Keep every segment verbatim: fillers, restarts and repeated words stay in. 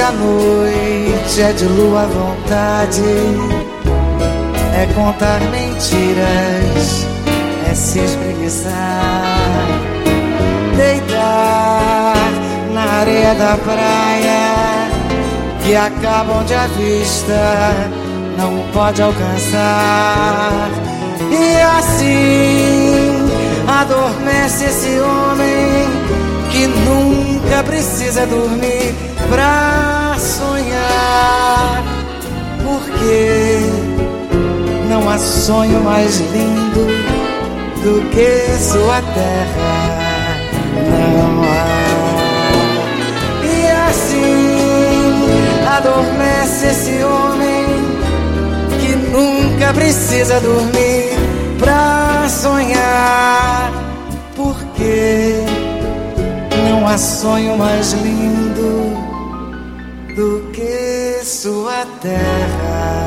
a noite é de lua à vontade, é contar mentiras, é se espreguiçar, deitar na areia da praia que acaba onde a vista não pode alcançar. E assim adormece esse homem que nunca precisa dormir pra sonhar, porque não há sonho mais lindo do que sua terra. Não há. E assim adormece esse homem que nunca precisa dormir pra sonhar, porque não há sonho mais lindo do que sua terra.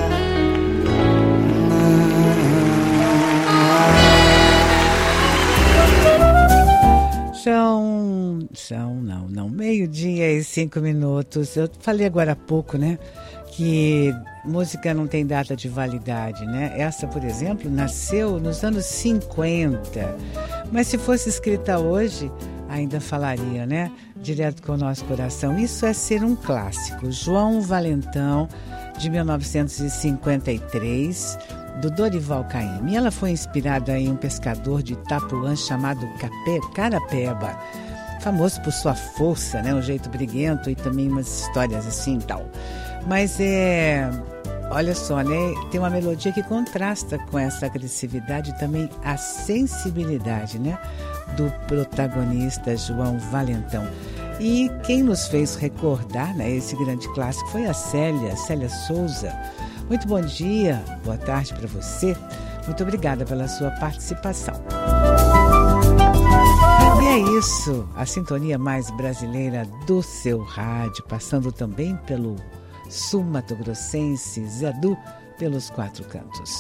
São, são, não, não, meio-dia e cinco minutos. Eu falei agora há pouco, né, que música não tem data de validade, né? Essa, por exemplo, nasceu nos anos cinquenta, mas se fosse escrita hoje, ainda falaria, né, direto com o nosso coração. Isso é ser um clássico. João Valentão, de mil novecentos e cinquenta e três, do Dorival Caymmi. Ela foi inspirada em um pescador de Itapuã chamado Capé, Carapeba, famoso por sua força, né, um jeito briguento e também umas histórias assim e tal. Mas é, olha só, né, tem uma melodia que contrasta com essa agressividade e também a sensibilidade, né, do protagonista João Valentão. E quem nos fez recordar, né, esse grande clássico foi a Célia, Célia Souza. Muito bom dia, boa tarde para você. Muito obrigada pela sua participação. E é isso, a sintonia mais brasileira do seu rádio, passando também pelo sul mato-grossense, Zé Du, pelos quatro cantos.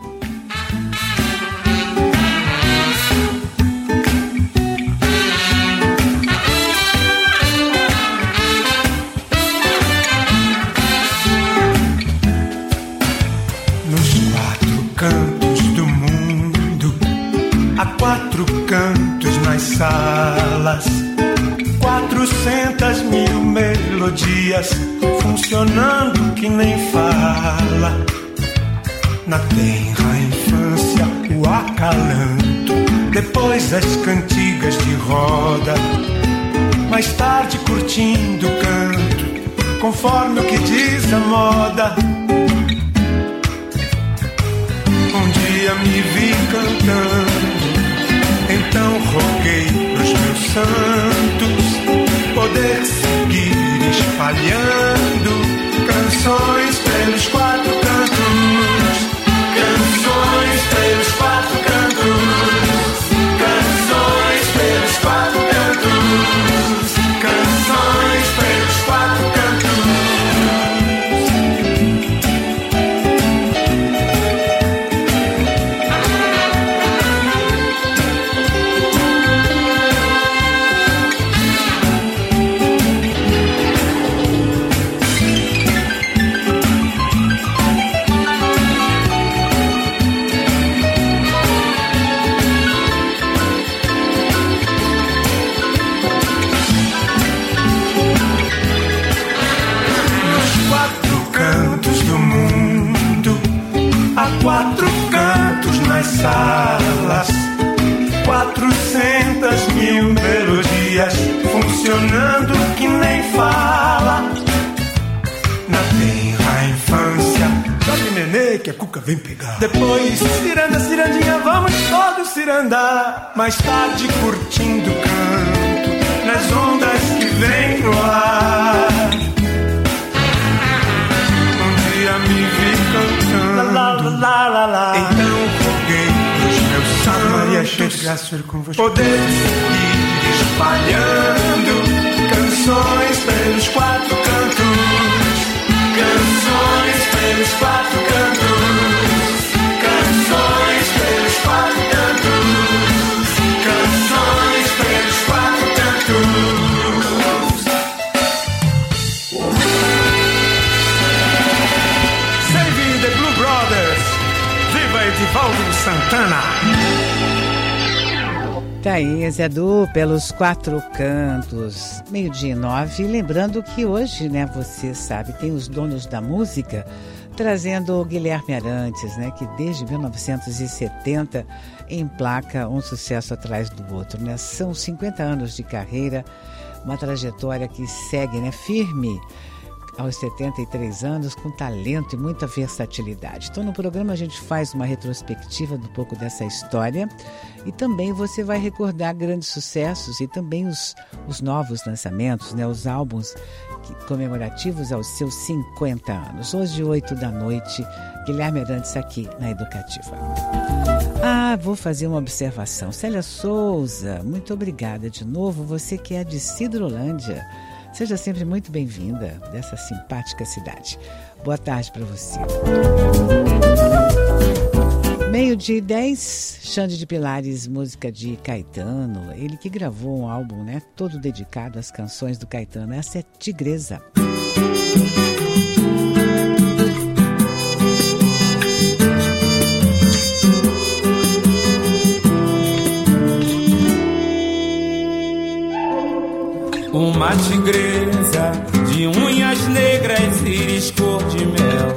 Cantos do mundo, há quatro cantos nas salas, quatrocentas mil melodias funcionando que nem fala. Na tenra infância o acalanto, depois as cantigas de roda, mais tarde curtindo o canto, conforme o que diz a moda. Um dia me vi cantando, então roguei pros meus santos poder seguir espalhando canções pelos quatro cantos, canções pelos quatro cantos, canções pelos quatro cantos, canções pelos quatro cantos. Quatro cantos nas salas, quatrocentas mil melodias funcionando que nem fala. Na tenra infância, sobe nenê que a cuca vem pegar. Depois, ciranda, cirandinha, vamos todos cirandar. Mais tarde curtindo o canto nas ondas que vem no ar. Um dia me vi cantando, lá, lá, lá, lá, lá. Então roguei pros meus santos poder seguir espalhando canções pelos quatro cantos, canções pelos quatro cantos, canções pelos quatro cantos, canções pelos quatro cantos. Tá aí, Zé Du, pelos quatro cantos, meio-dia e nove. Lembrando que hoje, né, você sabe, tem os donos da música trazendo o Guilherme Arantes, né, que desde mil novecentos e setenta emplaca um sucesso atrás do outro, né? São cinquenta anos de carreira, uma trajetória que segue, né, firme aos setenta e três anos, com talento e muita versatilidade. Então, no programa a gente faz uma retrospectiva de um pouco dessa história e também você vai recordar grandes sucessos e também os, os novos lançamentos, né, os álbuns que, comemorativos aos seus cinquenta anos. Hoje, oito da noite, Guilherme Arantes aqui na Educativa. Ah, vou fazer uma observação. Célia Souza, muito obrigada de novo. Você que é de Sidrolândia. Seja sempre muito bem-vinda dessa simpática cidade. Boa tarde para você. Meio-dia e dez, Xande de Pilares, música de Caetano. Ele que gravou um álbum, né, todo dedicado às canções do Caetano. Essa é Tigresa. Uma tigresa de unhas negras, íris cor de mel.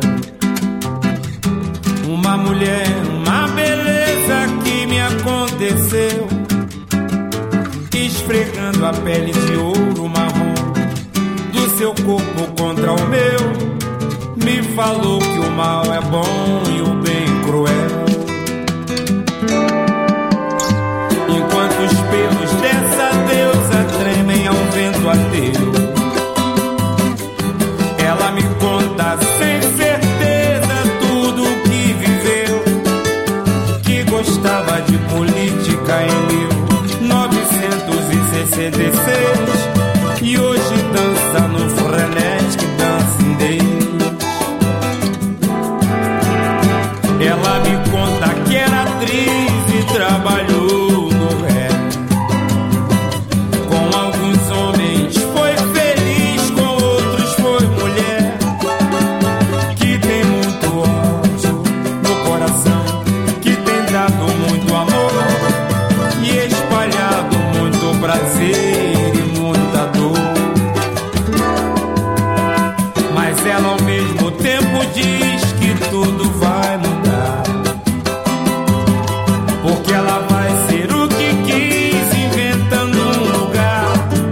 Uma mulher, uma beleza que me aconteceu, esfregando a pele de ouro marrom do seu corpo contra o meu, me falou que o mal é bom e o bem cruel. Enquanto os pelos dessa deusa tremem ao vento ateu, ela me conta sem certeza tudo o que viveu, que gostava de política em mil novecentos e sessenta e seis e hoje dança no Frenetic Dancing Days. Ela me conta que era atriz e trabalhou prazer e muita dor, mas ela ao mesmo tempo diz que tudo vai mudar, porque ela vai ser o que quis, inventando um lugar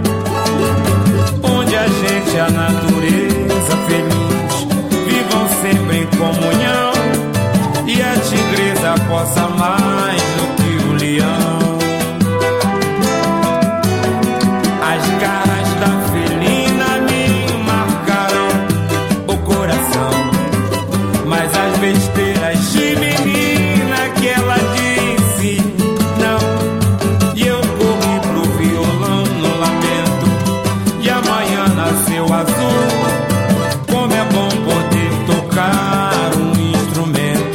onde a gente e a natureza feliz vivam sempre em comunhão e a tigresa possa mais do que o leão. As caras da felina me marcaram o coração, mas as besteiras de menina que ela disse não, e eu corri pro violão no lamento, e amanhã nasceu azul. Como é bom poder tocar um instrumento.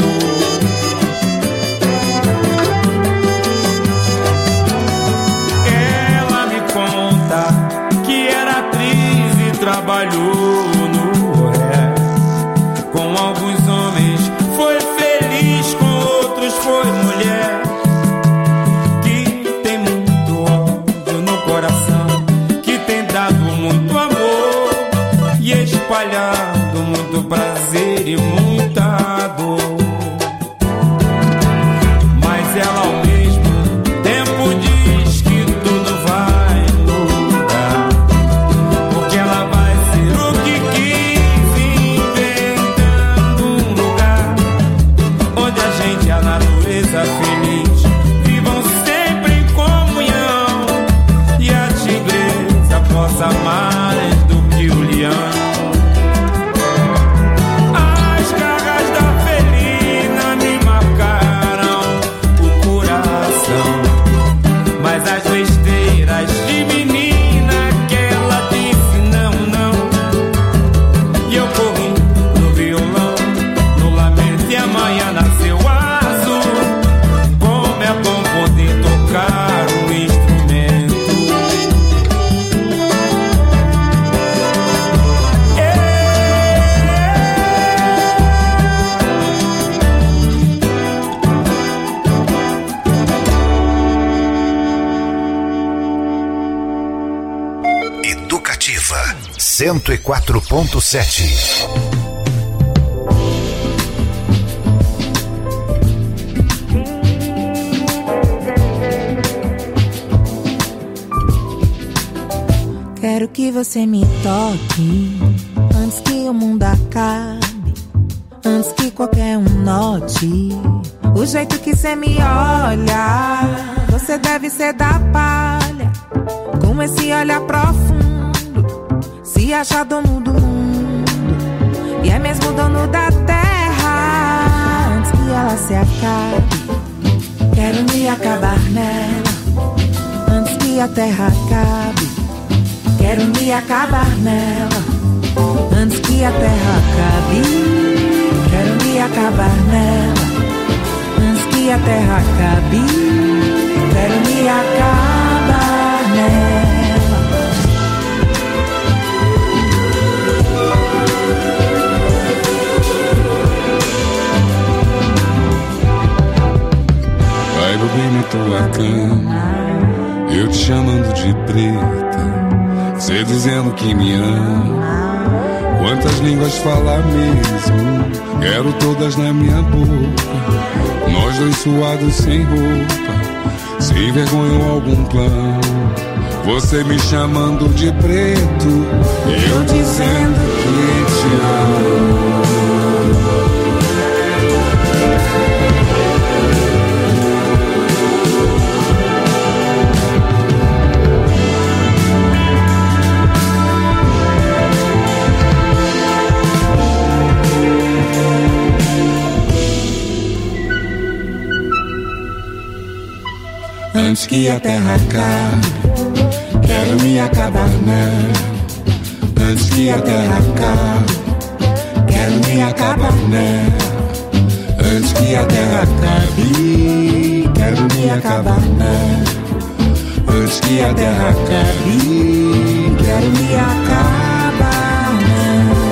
Trabalhou no ré com alguns homens, foi feliz, com outros foi mulher, que tem muito ódio no coração, que tem dado muito amor e espalhado muito prazer e muita dor. Mas ela ao mesmo tempo diz que tudo vai mudar, porque ela vai a natureza feliz vivam sempre em comunhão e a tigresa possa mais do que o leão. As Educativa cento e quatro ponto sete. Quero que você me toque antes que o mundo acabe, antes que qualquer um note o jeito que cê me olha. Você deve ser da palha, com esse olhar profundo, se acha dono do mundo, e é mesmo dono da terra. Antes que ela se acabe, quero me acabar nela. Antes que a terra acabe, quero me acabar nela. Antes que a terra acabe, quero me acabar nela. Antes que a terra acabe, quero me acabar nela. Vai dormir na tua cama, eu te chamando de preta, você dizendo que me ama. Quantas línguas falar mesmo? Quero todas na minha boca. Nós dois suados sem roupa, sem vergonha ou algum plano. Você me chamando de preto, eu dizendo que te amo. Antes que a terra acabe, quero me acabar nela. Antes que a terra acabe, quero me acabar nela. Antes que a terra acabe, quero me acabar nela. Antes que a terra acabe, quero me acabar nela.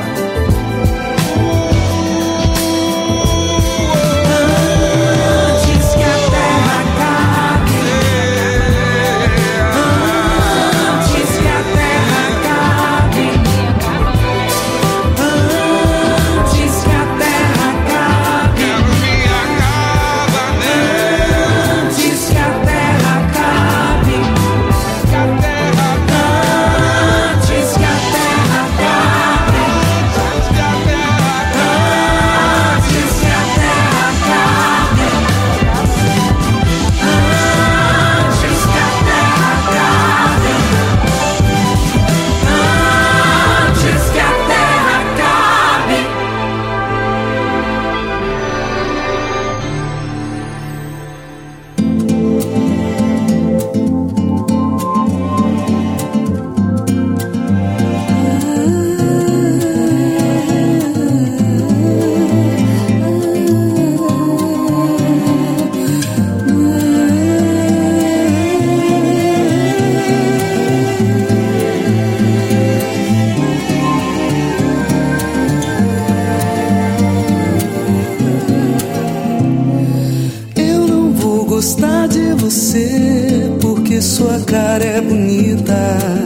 Sua cara é bonita.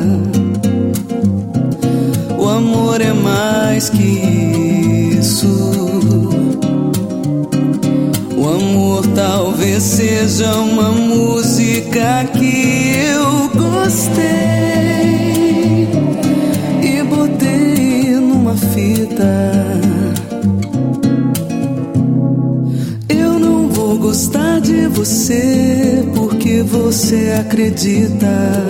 O amor é mais que isso. O amor talvez seja uma música que eu gostei e botei numa fita. Eu não vou gostar de você porque você acredita.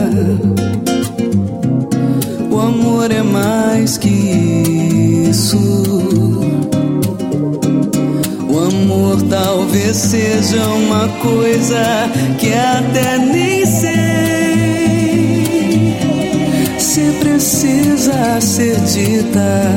O amor é mais que isso. O amor talvez seja uma coisa que até nem sei se precisa ser dita.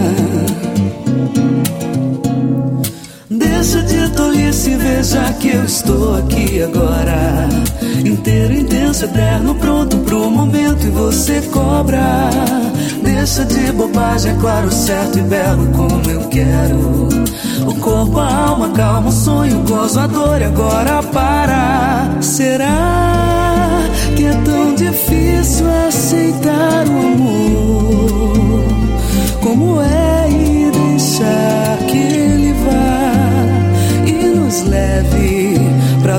Deixa de tolice e veja que eu estou aqui agora, inteiro, intenso, eterno, pronto pro momento e você cobra. Deixa de bobagem, é claro, certo e belo como eu quero. O corpo, a alma, calma, o sonho, o gozo, a dor e agora para. Será que é tão difícil aceitar o amor?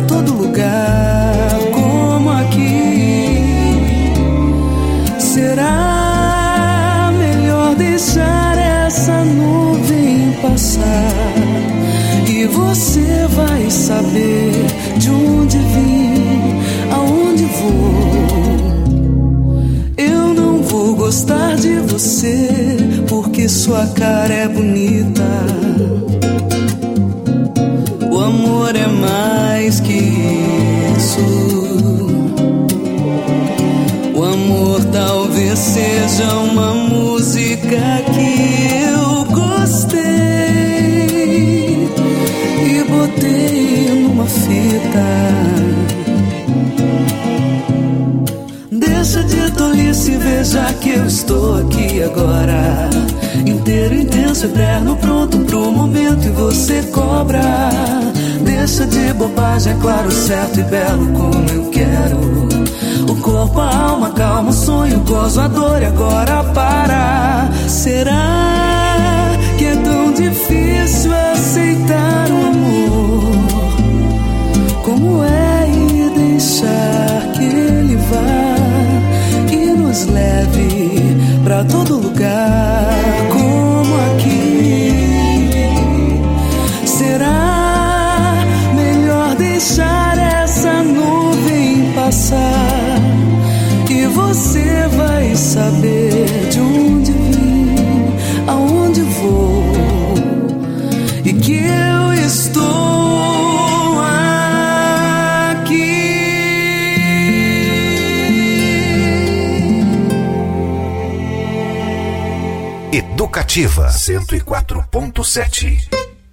todo lugar como aqui. Será melhor deixar essa nuvem passar e você vai saber de onde vim, aonde vou. Eu não vou gostar de você porque sua cara é bonita. O amor é mais que isso. O amor talvez seja uma música que eu gostei e botei numa fita. Deixa de tolice e veja que eu estou aqui agora, inteiro, intenso, eterno, pronto pro momento e você cobra. Deixa de bobagem, é claro, certo e belo como eu quero. O corpo, a alma, calma, o sonho, gozo, a dor e agora para. Será que é tão difícil aceitar o amor? Como é e deixar que ele vá e nos leve pra todo lugar como aqui? Será melhor deixar essa nuvem passar e você vai saber de onde vim, aonde vou e que eu estou aqui. Educativa cento e quatro ponto sete.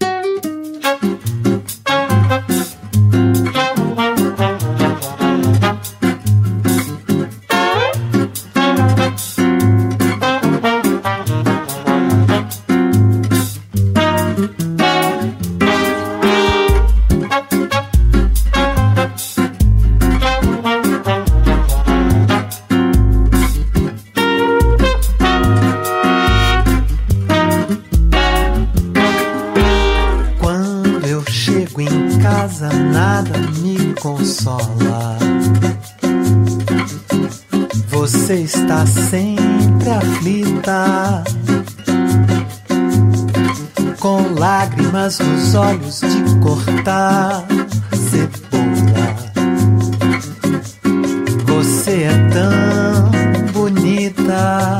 Você está sempre aflita, com lágrimas nos olhos de cortar cebola. Você é tão bonita.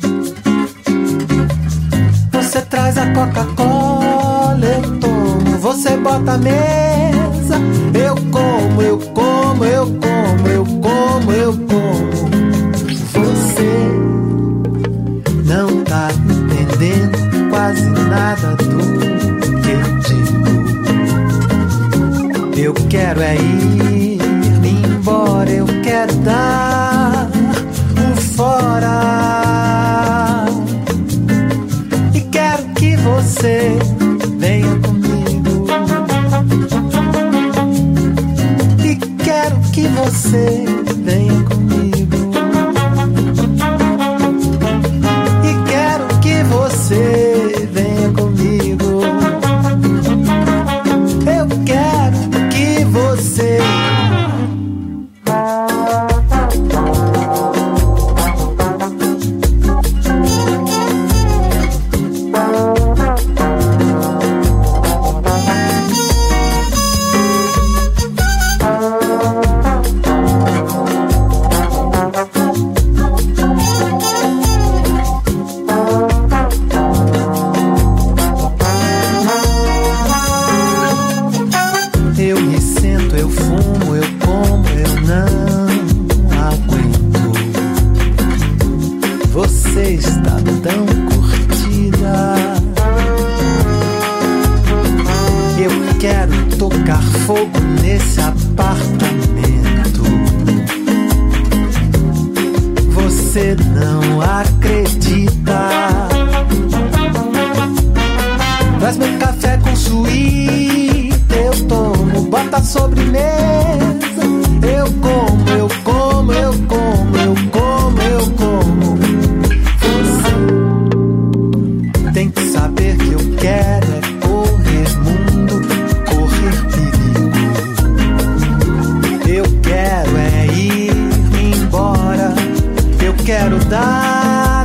Você traz a Coca-Cola, eu tomo. Você bota a mesa, eu como, eu como, eu como, eu como, eu como. Você não tá entendendo quase nada do que eu digo. Eu quero é ir embora, eu quero dar um fora. E quero que você venha comigo. E quero que você venha comigo. Você venha comigo. Eu quero que você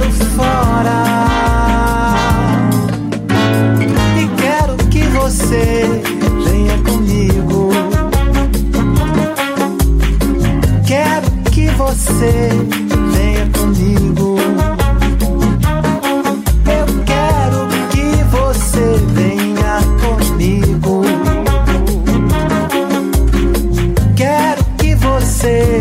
fora. E quero que você venha comigo. Quero que você venha comigo. Eu quero que você venha comigo. Quero que você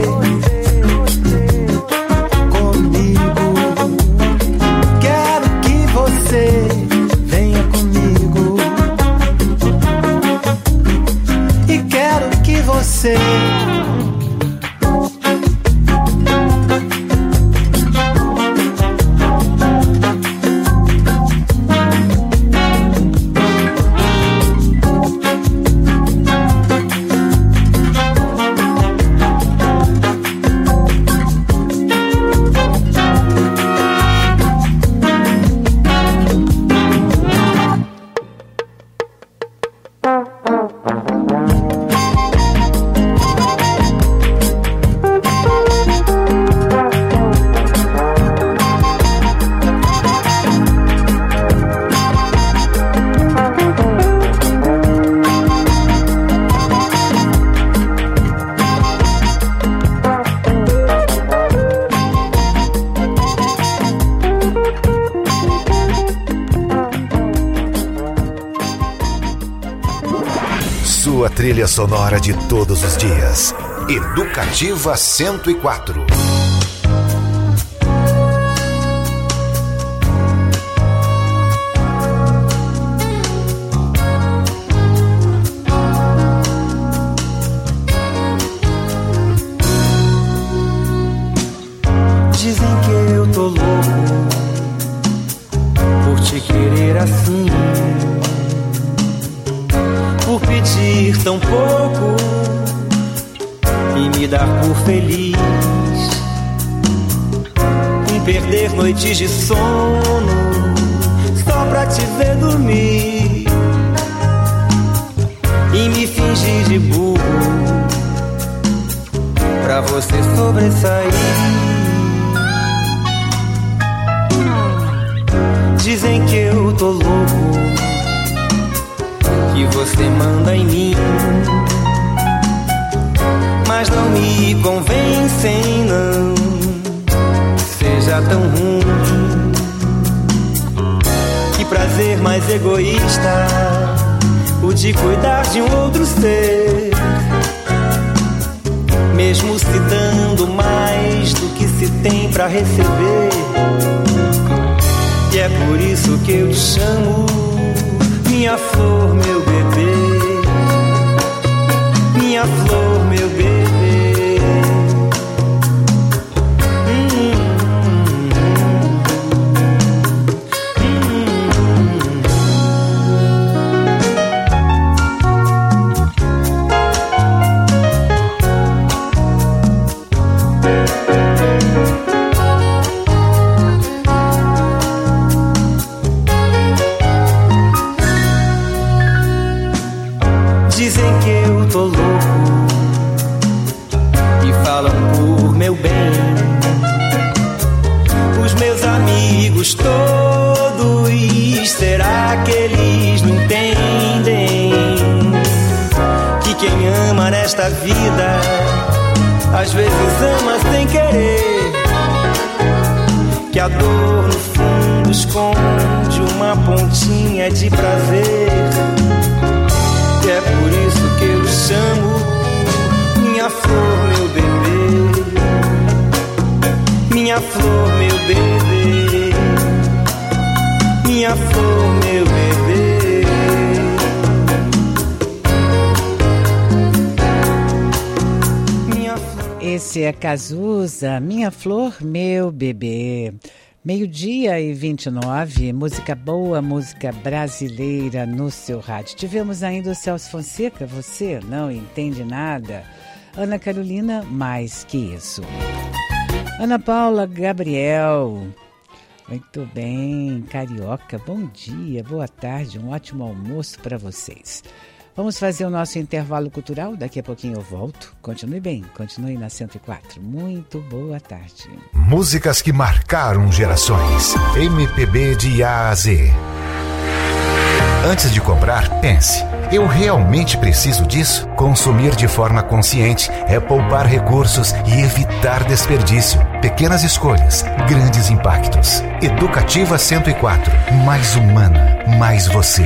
comigo. Quero que você venha comigo. E quero que você Trilha sonora de todos os dias. Educativa cento e quatro. Dizem que eu tô louco por te querer assim, por pedir tão pouco e me dar por feliz, em perder noites de sono só pra te ver dormir e me fingir de burro pra você sobressair. Dizem que eu tô louco, que você manda em mim, mas não me convencem, não seja tão ruim. Que prazer mais egoísta o de cuidar de um outro ser, mesmo se dando mais do que se tem pra receber. E é por isso que eu te chamo minha flor, meu bebê, minha flor, meu bebê. Hum, dizem que eu tô louco e falam por meu bem. Os meus amigos todos, será que eles não entendem que quem ama nesta vida às vezes ama sem querer, que a dor no fundo esconde uma pontinha de prazer. E é por isso que eu chamo minha flor, meu bebê, minha flor, meu bebê, minha flor, meu bebê. Minha flor. Esse é Cazuza, Minha Flor, Meu Bebê. Meio-dia e vinte e nove, música boa, música brasileira no seu rádio. Tivemos ainda o Celso Fonseca, Você Não Entende Nada. Ana Carolina, Mais Que Isso. Ana Paula Gabriel, muito bem, Carioca, bom dia, boa tarde, um ótimo almoço para vocês. Vamos fazer o nosso intervalo cultural, daqui a pouquinho eu volto. Continue bem, continue na cento e quatro. Muito boa tarde. Músicas que marcaram gerações. M P B de A a Z. Antes de comprar, pense: eu realmente preciso disso? Consumir de forma consciente é poupar recursos e evitar desperdício. Pequenas escolhas, grandes impactos. Educativa cento e quatro. Mais humana, mais você.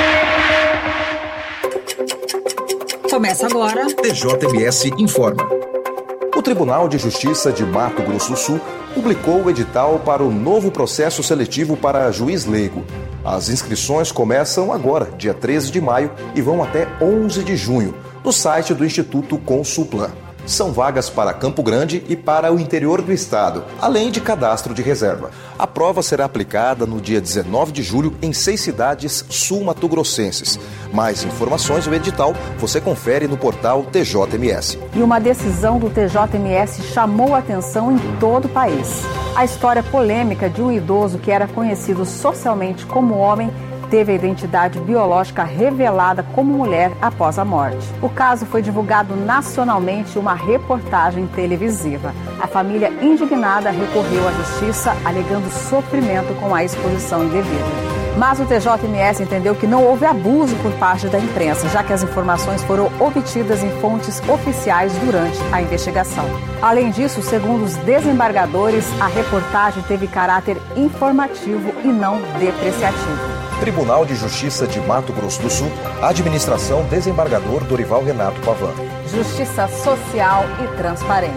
Começa agora. T J M S informa. O Tribunal de Justiça de Mato Grosso do Sul publicou o edital para o novo processo seletivo para juiz leigo. As inscrições começam agora, dia treze de maio, e vão até onze de junho, no site do Instituto Consulplan. São vagas para Campo Grande e para o interior do estado, além de cadastro de reserva. A prova será aplicada no dia dezenove de julho em seis cidades sul-matogrossenses. Mais informações do edital você confere no portal T J M S. E uma decisão do T J M S chamou a atenção em todo o país. A história polêmica de um idoso que era conhecido socialmente como homem teve a identidade biológica revelada como mulher após a morte. O caso foi divulgado nacionalmente em uma reportagem televisiva. A família indignada recorreu à justiça, alegando sofrimento com a exposição indevida. Mas o T J M S entendeu que não houve abuso por parte da imprensa, já que as informações foram obtidas em fontes oficiais durante a investigação. Além disso, segundo os desembargadores, a reportagem teve caráter informativo e não depreciativo. Tribunal de Justiça de Mato Grosso do Sul, Administração Desembargador Dorival Renato Pavan. Justiça social e transparente.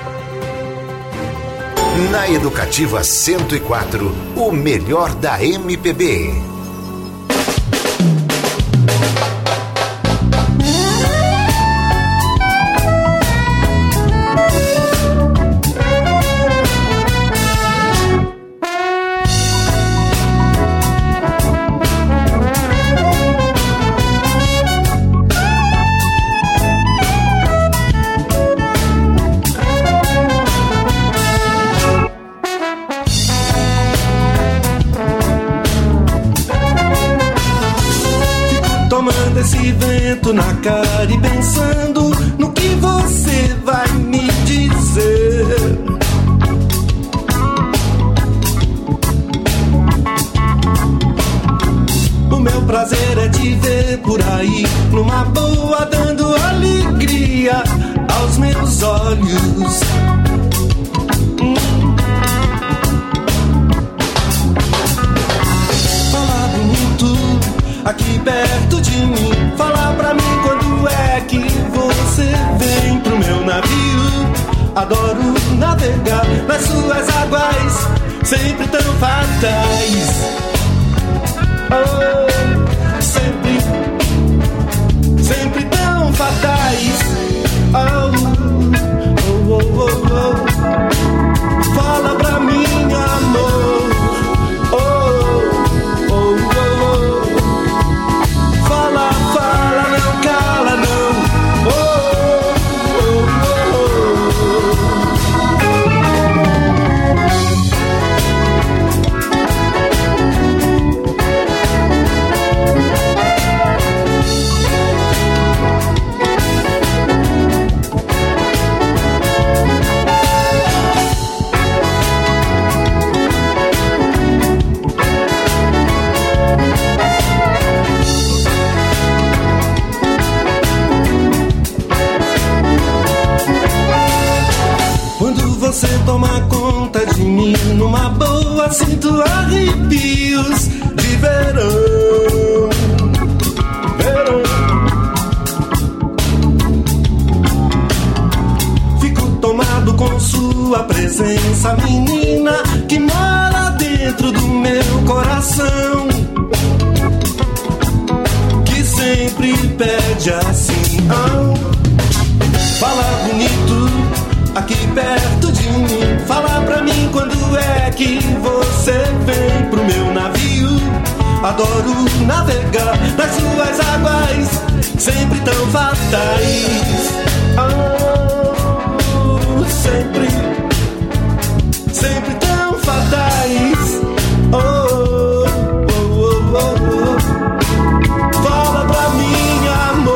Na Educativa cento e quatro, o melhor da M P B. Na cara e pensando no que você vai me dizer. O meu prazer é te ver por aí, numa boa, dando alegria aos meus olhos. Hum. Falar bonito aqui perto de mim. Falar pra mim quando é que você vem pro meu navio. Adoro navegar nas suas águas, sempre tão fatais. Oh, sempre, sempre tão fatais. Oh, oh, oh, oh, oh. Fala pra mim, amor. Oh, oh, oh, oh. Fala, fala, não cala, não. Oh, oh, oh, oh. Você toma conta de mim, numa boa sinto arrepios de verão, verão. Fico tomado com sua presença, menina, que mora dentro do meu coração, que sempre pede assim, oh, fala bonito aqui perto de mim. Fala pra mim quando é que você vem pro meu navio. Adoro navegar nas suas águas, sempre tão fatais. Oh, sempre, sempre tão fatais. Oh, oh, oh, oh, oh. Fala pra mim, amor.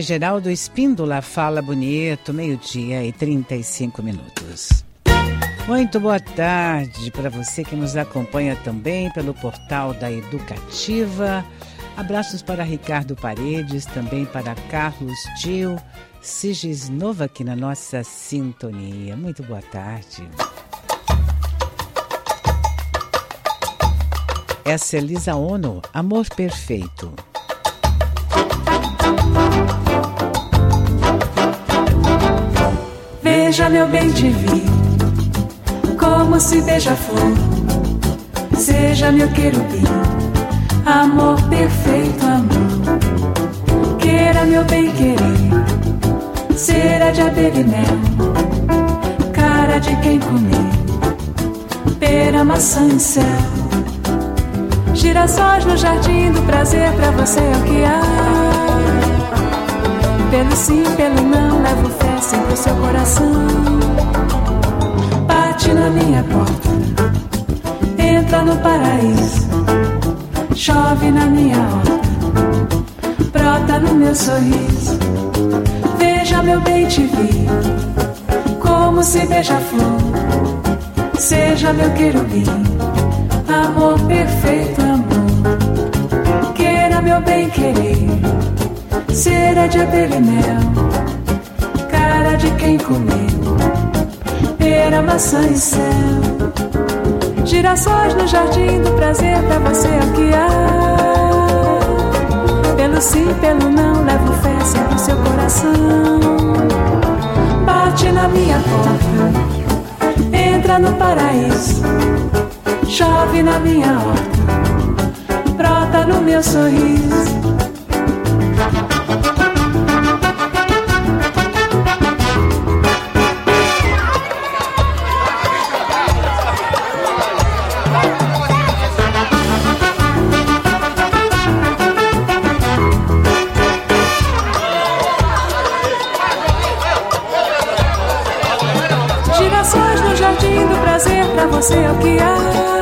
Geraldo Espíndola fala bonito, meio-dia e trinta e cinco minutos. Muito boa tarde para você que nos acompanha também pelo portal da Educativa. Abraços para Ricardo Paredes, também para Carlos Gil, Sigisnova aqui na nossa sintonia. Muito boa tarde. Essa é Lisa Ono, Amor Perfeito. Veja, meu bem, te vi, como se beija-flor. Seja meu querubim, amor perfeito, amor. Queira, meu bem, querer, cera de abelha e mel, cara de quem comer, pera, maçã e céu. Girassóis no jardim do prazer, pra você é o que há. Pelo sim, pelo não, levo fé sempre o seu coração. Bate na minha porta, entra no paraíso, chove na minha horta, brota no meu sorriso. Veja, meu bem, te vi, como se beija-flor. Seja meu querubim, amor perfeito, amor. Queira, meu bem, querer, cera de abelha e mel, cara de quem comeu, pera, maçã e céu. Girassóis no jardim do prazer, pra você é o que há. Pelo sim, pelo não, levo fé sempre o seu coração. Bate na minha porta, entra no paraíso, chove na minha horta, brota no meu sorriso. Pra você é o que há.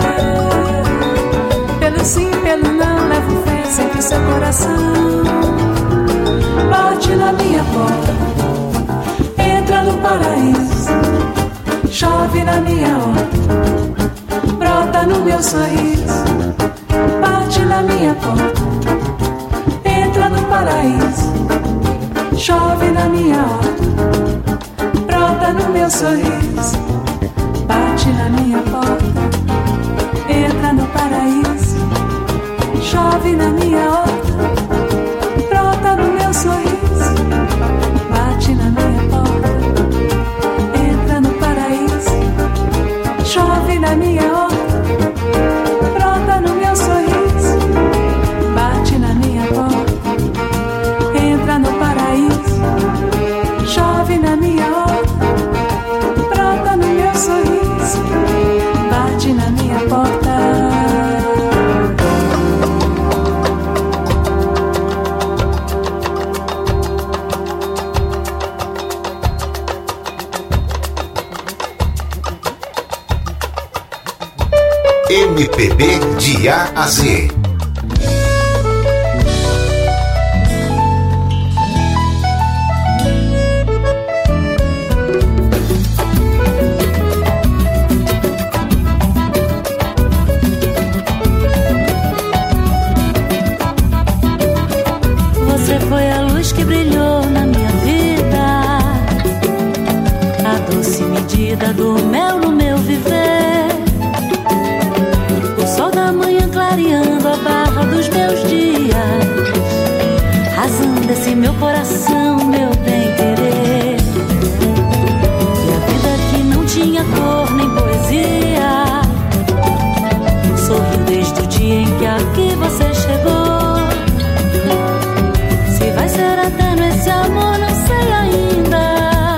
Pelo sim, pelo não, levo fé sempre o seu coração. Bate na minha porta, entra no paraíso, chove na minha horta, brota no meu sorriso. Bate na minha porta, entra no paraíso, chove na minha horta, brota no meu sorriso. Bate na minha porta, entra no paraíso, chove na minha horta, brota no meu sorriso. Bate na minha porta, entra no paraíso, chove na minha horta, brota no meu sorriso. Bate na minha porta, entra no paraíso, chove na minha horta, brota no meu sorriso. Bate na minha porta. M P B de A a Z. Do mel no meu viver, o sol da manhã clareando a barra dos meus dias, rasando esse meu coração, meu bem-querer. E a vida que não tinha cor nem poesia sorriu desde o dia em que aqui você chegou. Se vai ser eterno esse amor, não sei ainda.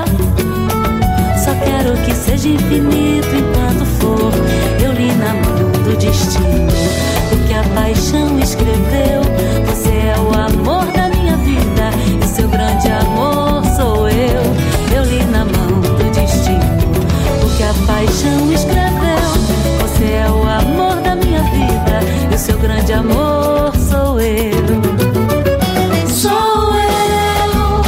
Quero que seja infinito enquanto for. Eu li na mão do destino o que a paixão escreveu. Você é o amor da minha vida e seu grande amor sou eu. Eu li na mão do destino o que a paixão escreveu. Você é o amor da minha vida e seu grande amor sou eu. Sou eu.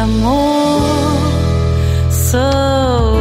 amor sou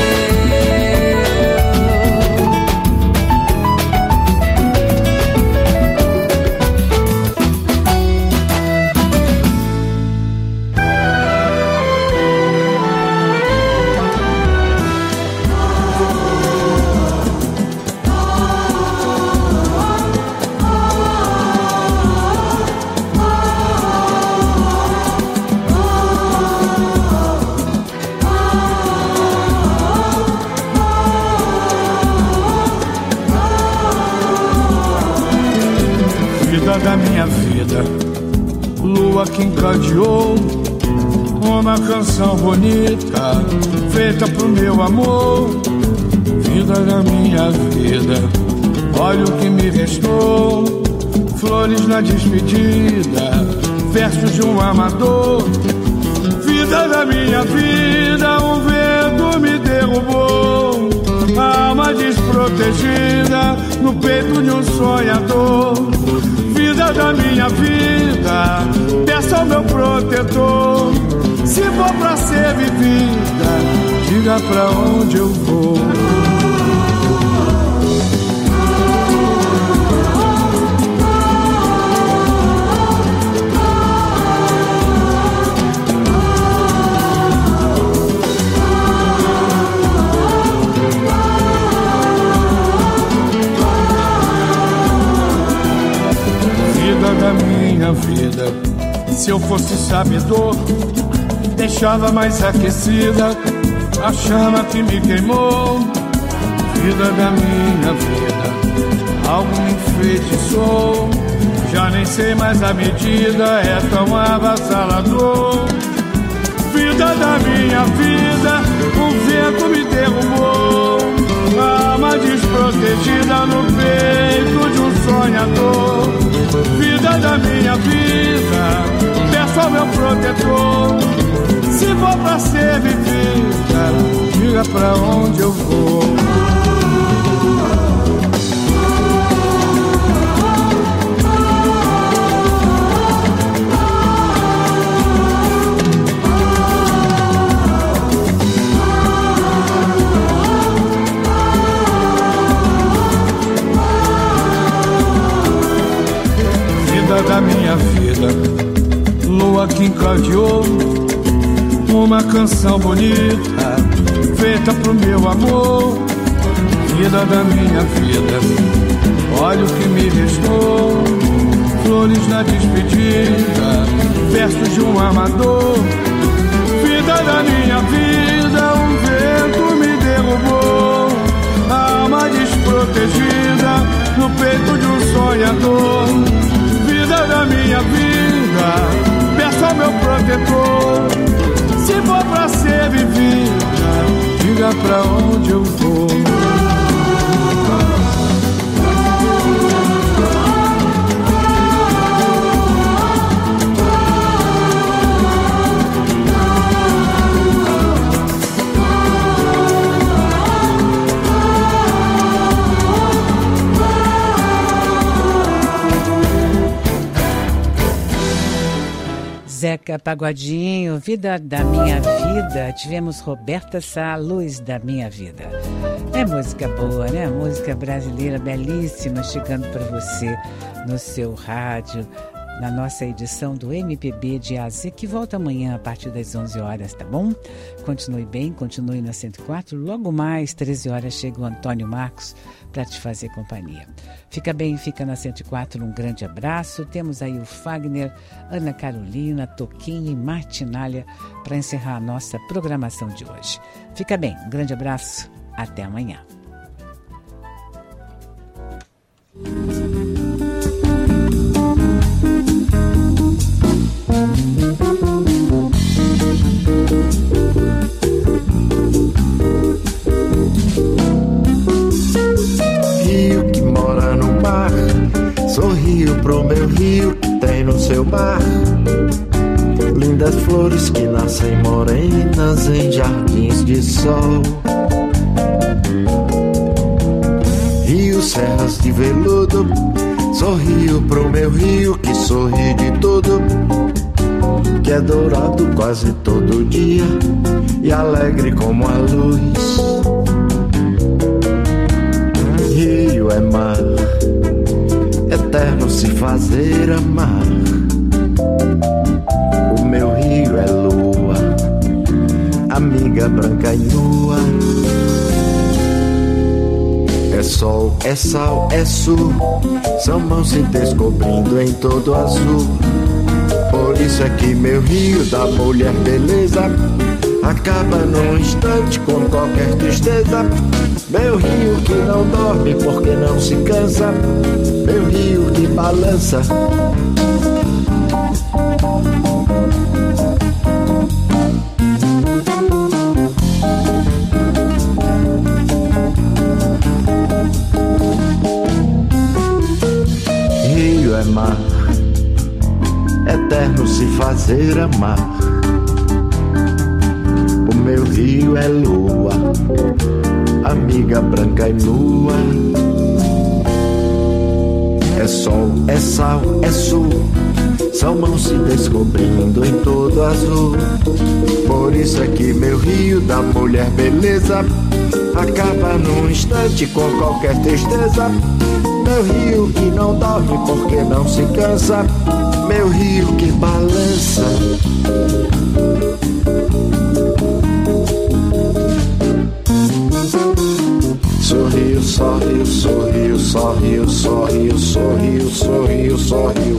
da minha vida, lua que encadeou uma canção bonita feita pro meu amor. Vida da minha vida, olha o que me restou, flores na despedida, versos de um amador. Vida da minha vida, um vento me derrubou, alma desprotegida no peito de um sonhador. Vida da minha vida, peço ao meu protetor, se for pra ser vivida, diga pra onde eu vou. Da minha vida, se eu fosse sabedor, deixava mais aquecida a chama que me queimou. Vida da minha vida, algo me enfeitiçou, já nem sei mais a medida, é tão avassalador. Vida da minha vida, um vento me derrubou, alma desprotegida no peito de um sonhador. Vida da minha vida, peço ao meu protetor, se for pra ser vivida, diga pra onde eu vou. Da minha vida, lua que encadeou uma canção bonita feita pro meu amor. Vida da minha vida, olha o que me restou, flores na despedida, versos de um amador. Vida da minha vida, um vento me derrubou, alma desprotegida no peito de um sonhador. Vida da minha vida, peço ao meu protetor, se for pra ser vivida, diga pra onde eu vou. Zeca Pagodinho, Vida da Minha Vida. Tivemos Roberta Sá, Luz da Minha Vida. É música boa, né? Música brasileira belíssima, chegando para você no seu rádio, na nossa edição do M P B de A a Z, que volta amanhã a partir das onze horas, tá bom? Continue bem, continue na cento e quatro. Logo mais, treze horas, chega o Antônio Marcos para te fazer companhia. Fica bem, fica na cento e quatro, um grande abraço. Temos aí o Fagner, Ana Carolina, Toquinho e Martinália para encerrar a nossa programação de hoje. Fica bem, um grande abraço, até amanhã. Rio que mora no mar, sorrio pro meu rio que tem no seu mar. Lindas flores que nascem morenas em jardins de sol. Rio, serras de veludo, sorrio pro meu rio que sorri de tudo. que é dourado quase todo dia e alegre como a luz. Rio é mar, eterno se fazer amar. O meu rio é lua, amiga branca e nua. É sol, é sal, é sul, são mãos se descobrindo em todo azul. Por isso é que meu rio da mulher beleza acaba num instante com qualquer tristeza. Meu rio que não dorme porque não se cansa, meu rio que balança. Rio é mar, eterno se fazer amar. O meu rio é lua, amiga branca e nua. É sol, é sal, é sul, são mãos se descobrindo em todo azul. Por isso é que meu rio da mulher beleza acaba num instante com qualquer tristeza. Meu rio que não dorme porque não se cansa, meu rio que balança. Sorriu, sorriu, sorriu, sorriu, sorriu, sorriu, sorriu, sorriu.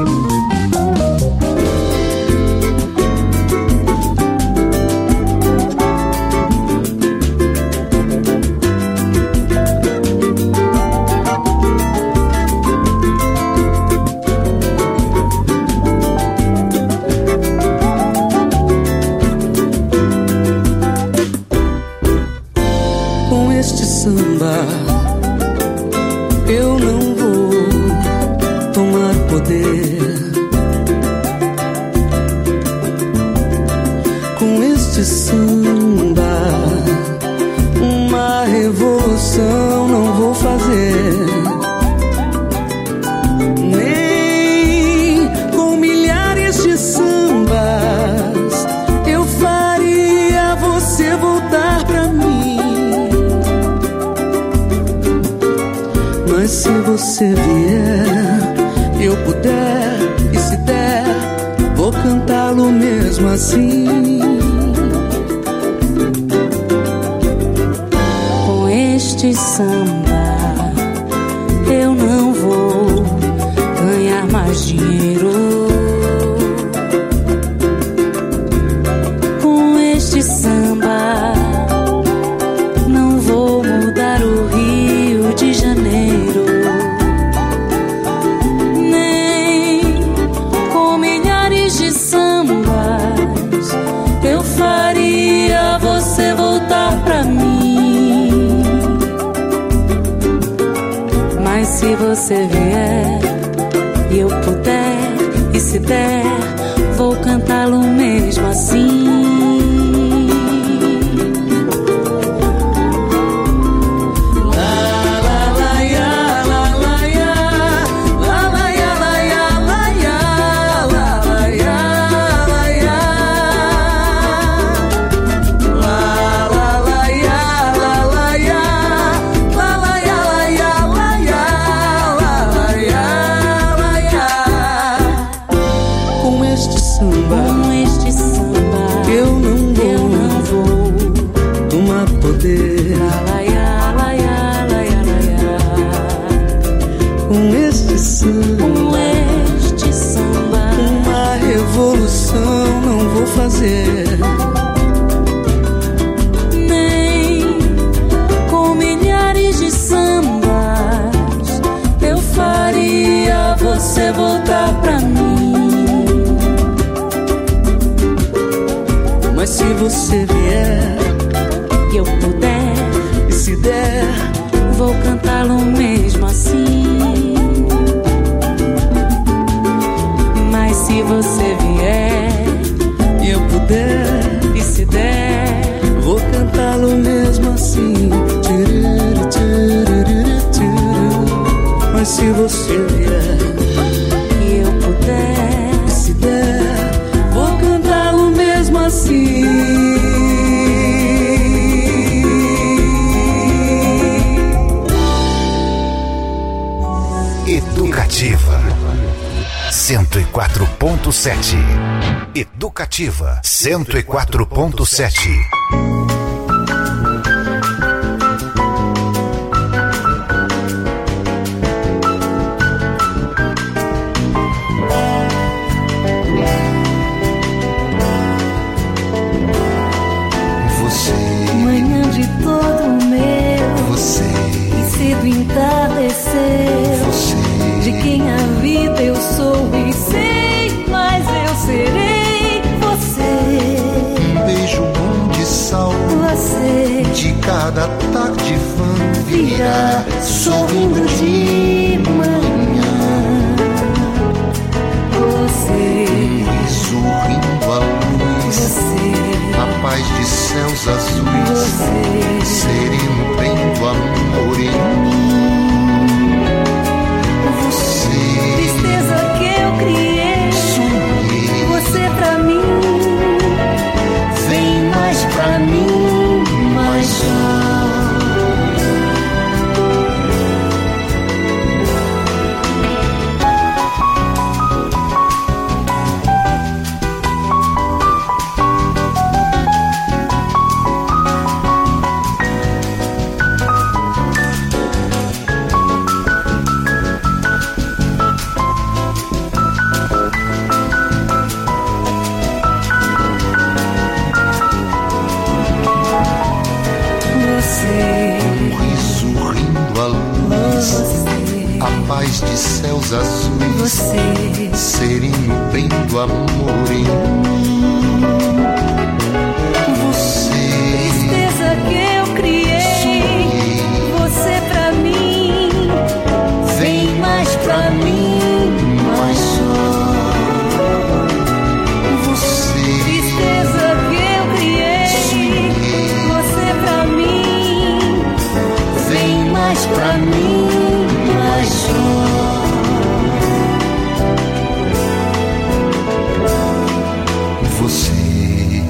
Eu não vou tomar poder. Com este samba, uma revolução não vou fazer. Nem com milhares de sambas eu faria você voltar pra mim. Mas se você vier, eu puder, e se der, vou cantá-lo mesmo assim. Com este samba, eu não vou ganhar mais dinheiro. Com este samba, não vou mudar o Rio de Janeiro. Se você vier e eu puder, e se der, vou cantá-lo mesmo assim. Fazer. Nem com milhares de sambas eu faria você voltar pra mim. Mas se você vier e eu puder, e se der, vou cantá-lo mesmo assim. Mas se você vier e eu puder, e se der, vou cantá-lo mesmo assim. Mas se você vier e eu puder, e se der, cento e quatro ponto sete. Educativa cento e quatro ponto sete. Entardecer, você, de quem a vida eu sou e sei, mas eu serei você. Um beijo bom de sal, você, de cada tarde vão virar, sorrindo de manhã. Você, sorrindo a luz, você, a paz de céus azuis, você, sereno bem do amor em mim. Tristeza que eu criei, sonhei, você pra mim, vem mais pra mim, mais só. Paz de céus azuis, você, sereno bem do amor em mim. Você, tristeza que eu criei, sonhei, você pra mim, vem mais pra mim, mais só. Você, tristeza que eu criei, sonhei, você pra mim, vem mais pra mim. Você,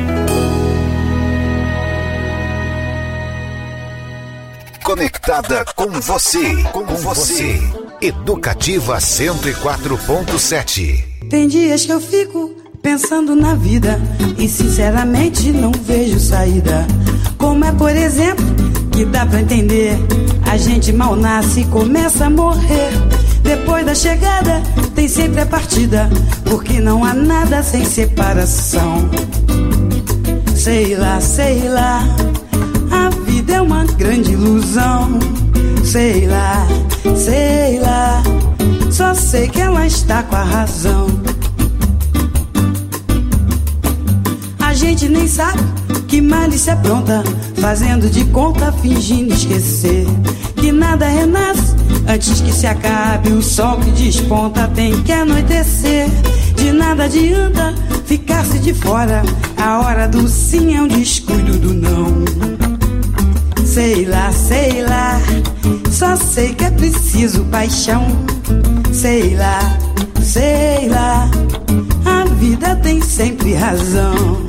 conectada com você, com você. Educativa cento e quatro ponto sete. Tem dias que eu fico pensando na vida e sinceramente não vejo saída. Como é, por exemplo, que dá pra entender, a gente mal nasce e começa a morrer. Depois da chegada tem sempre a partida, porque não há nada sem separação. Sei lá, sei lá, a vida é uma grande ilusão. Sei lá, sei lá, só sei que ela está com a razão. A gente nem sabe que malícia pronta, fazendo de conta, fingindo esquecer que nada renasce antes que se acabe o sol que desponta. Tem que anoitecer, de nada adianta ficar-se de fora. A hora do sim é um descuido do não. Sei lá, sei lá, só sei que é preciso paixão. Sei lá, sei lá, a vida tem sempre razão.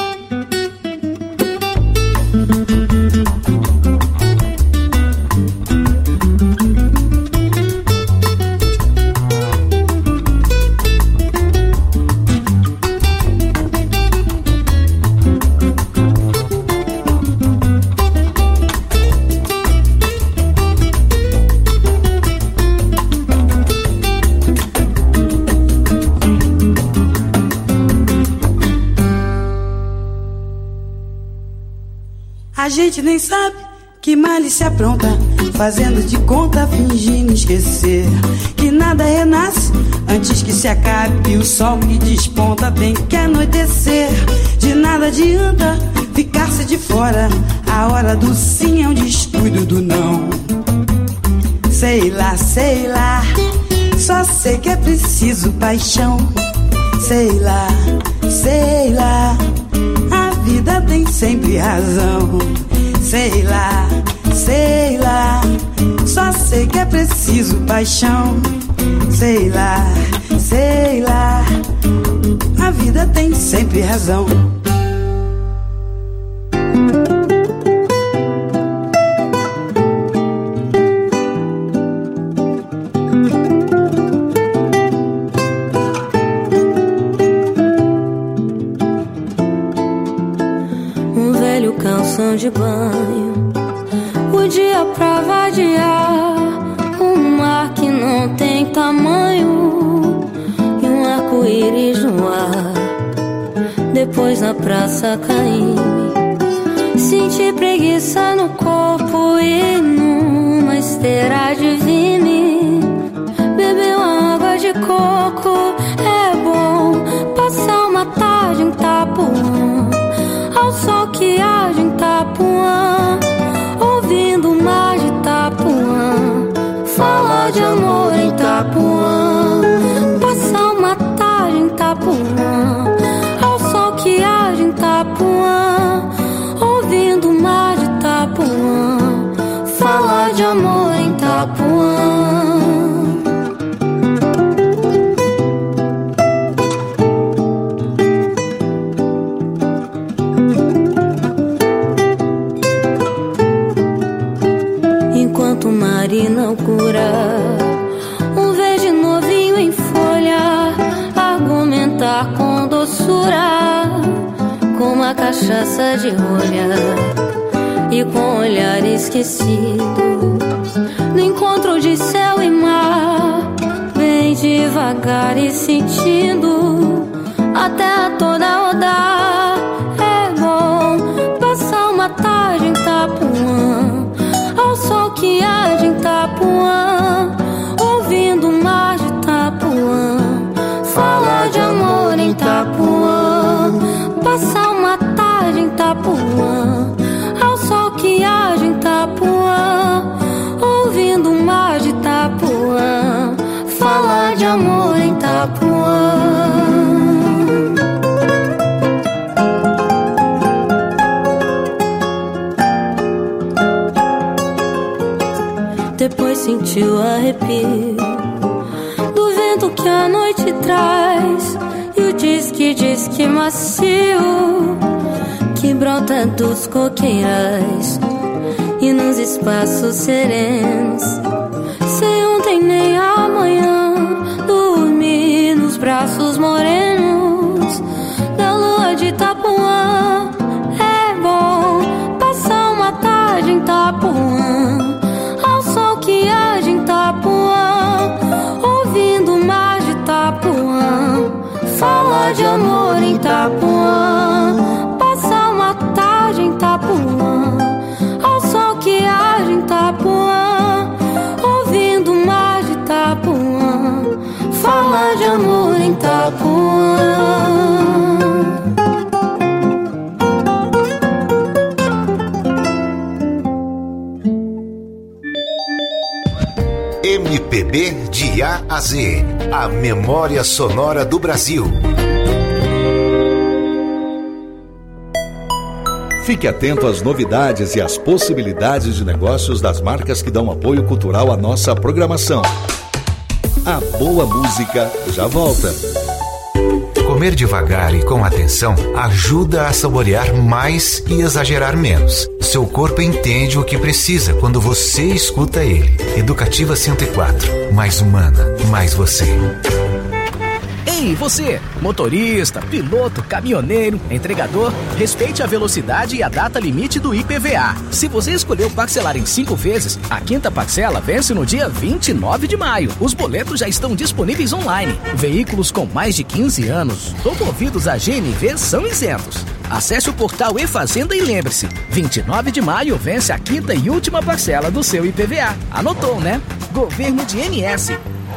A gente nem sabe que malícia pronta, fazendo de conta, fingindo esquecer que nada renasce antes que se acabe o sol que desponta. Tem que anoitecer, de nada adianta ficar-se de fora. A hora do sim é um descuido do não. Sei lá, sei lá, só sei que é preciso paixão. Sei lá, sei lá, a vida tem sempre razão. Sei lá, sei lá, só sei que é preciso paixão. Sei lá, sei lá, a vida tem sempre razão. velho calção de banho, o dia pra vadiar, um mar que não tem tamanho e um arco-íris no ar. Depois na praça caí-me, senti preguiça no corpo e numa esteira de vime, beber uma água de coco. É bom passar uma tarde em Itapuã, ao sol que age em Itapuã, ouvindo o mar de Itapuã, falar de amor em Itapuã. Passar uma tarde em Itapuã, ao sol que age em Itapuã, ouvindo o mar de Itapuã, falar de amor em Itapuã. Inaugura um verde novinho em folha, argumentar com doçura, com uma cachaça de rolha e com olhar esquecido, no encontro de céu e mar, bem devagar e sentindo a terra toda rodar. É bom passar uma tarde em Itapuã, ao sol que age em Itapuã, ouvindo o mar de Itapuã, falar de amor em Itapuã. Passar uma tarde em Itapuã, ao sol que age em Itapuã, ouvindo o mar de Itapuã, falar de amor em Itapuã. Depois sentiu o arrepio do vento que a noite traz, e o disque, disque macio que brota dos coqueirais e nos espaços serenos, sem ontem nem amanhã, dormir nos braços morenos da lua de Itapuã. É bom passar uma tarde em Itapuã, ao sol que age em Itapuã, ouvindo o mar de Itapuã, falar de amor em Itapuã. Passar uma tarde em Itapuã, ao sol que age em Itapuã, ouvindo o mar de Itapuã, falar de amor em Itapuã. M P B de A a Z, a memória sonora do Brasil. Fique atento às novidades e às possibilidades de negócios das marcas que dão apoio cultural à nossa programação. A boa música já volta. Comer devagar e com atenção ajuda a saborear mais e exagerar menos. Seu corpo entende o que precisa quando você escuta ele. Educativa cento e quatro. Mais humana, mais você. Ei, você, motorista, piloto, caminhoneiro, entregador, respeite a velocidade e a data limite do I P V A. Se você escolheu parcelar em cinco vezes, a quinta parcela vence no dia vinte e nove de maio. Os boletos já estão disponíveis online. Veículos com mais de quinze anos ou movidos a G N V são isentos. Acesse o portal E-Fazenda e lembre-se, vinte e nove de maio vence a quinta e última parcela do seu I P V A. Anotou, né? Governo de M S.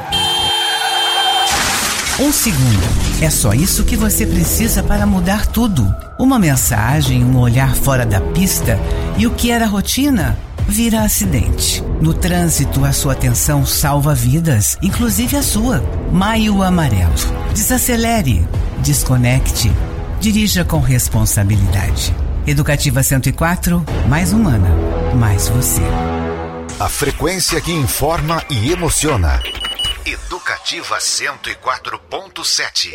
Um segundo. É só isso que você precisa para mudar tudo. Uma mensagem, um olhar fora da pista e o que era rotina vira acidente. No trânsito, a sua atenção salva vidas, inclusive a sua. Maio Amarelo. Desacelere, desconecte, dirija com responsabilidade. Educativa cento e quatro, mais humana, mais você. A frequência que informa e emociona. Educativa cento e quatro ponto sete.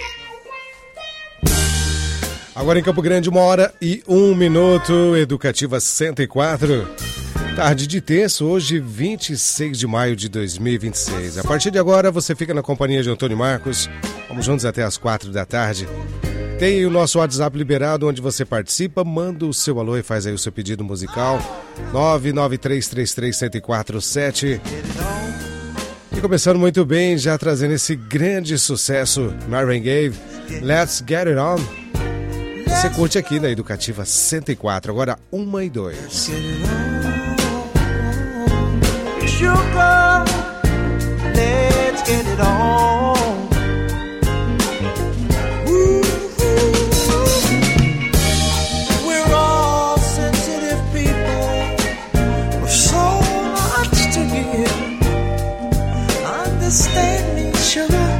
Agora em Campo Grande, uma hora e um minuto. Educativa cento e quatro. Tarde de terça, hoje vinte e seis de maio de dois mil e vinte e seis. A partir de agora você fica na companhia de Antônio Marcos. Vamos juntos até as quatro da tarde. Tem o nosso WhatsApp liberado, onde você participa, manda o seu alô e faz aí o seu pedido musical. nove nove três três três um zero quatro sete. E começando muito bem, já trazendo esse grande sucesso, Marvin Gaye, Let's Get It On. Você curte aqui na Educativa cento e quatro, agora uma e dois. Sugar, let's get it on. Ooh, we're all sensitive people with so much to give. Understand me, sugar,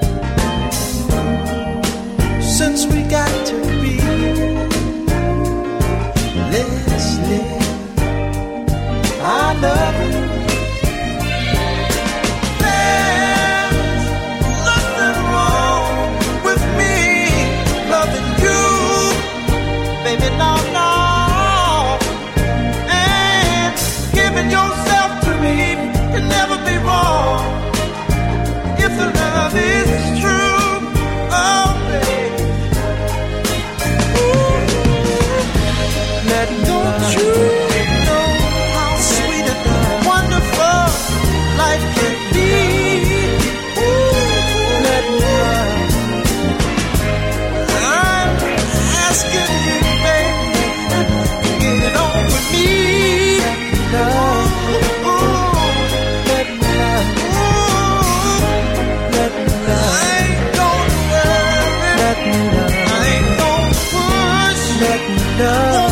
since we got to be. Let's live. I love you. Baby, no, no, and giving yourself to me can never be wrong. If the love is true, oh baby, ooh, let don't you know how sweet and wonderful life can be? Ooh, let me, I'm asking you. No.